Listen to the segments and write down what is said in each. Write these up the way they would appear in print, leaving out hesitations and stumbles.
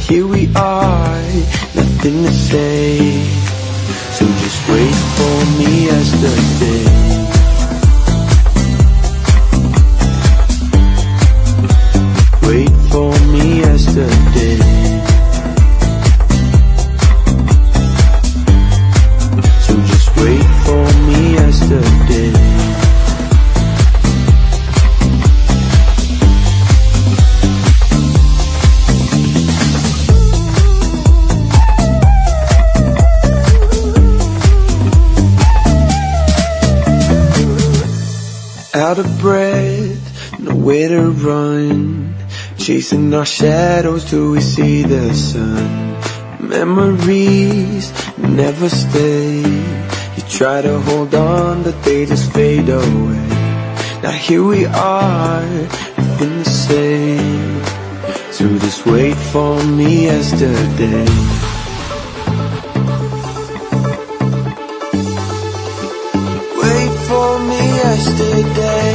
here we are, nothing to say. So just wait for me yesterday. Wait for me yesterday. So just wait for me yesterday. Out of breath, nowhere to run, chasing our shadows till we see the sun. Memories never stay. You try to hold on, but they just fade away. Now here we are, nothing to say. So just wait for me yesterday. Wait for me yesterday.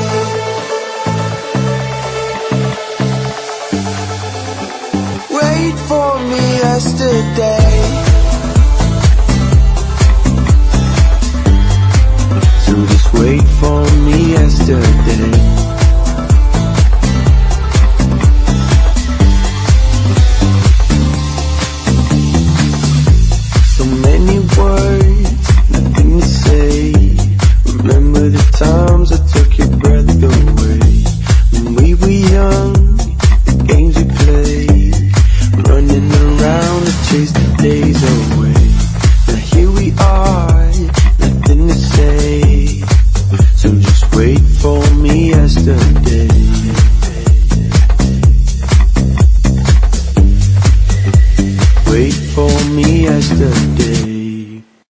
Wait for me yesterday.